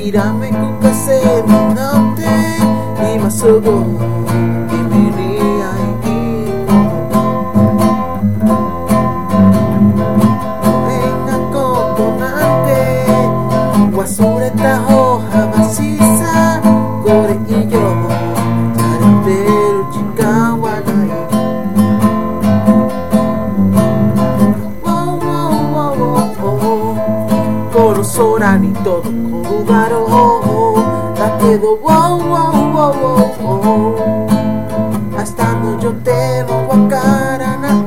きらめく風になって今すぐ君に会いに行こう。変なことなんて忘れた方がましさ、これ以上されてる時間はない。この空に届くだろう。だけど明日の予定もわからない。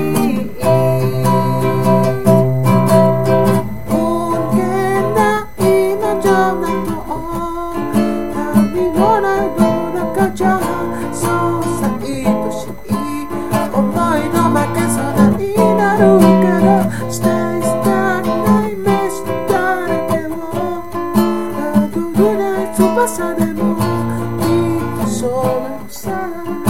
無限大のジョナと旅のないの中じゃそうさ愛しい思いの負けそうになるから Stay stuck ない飯だらけを危ない翼でもいいそうさ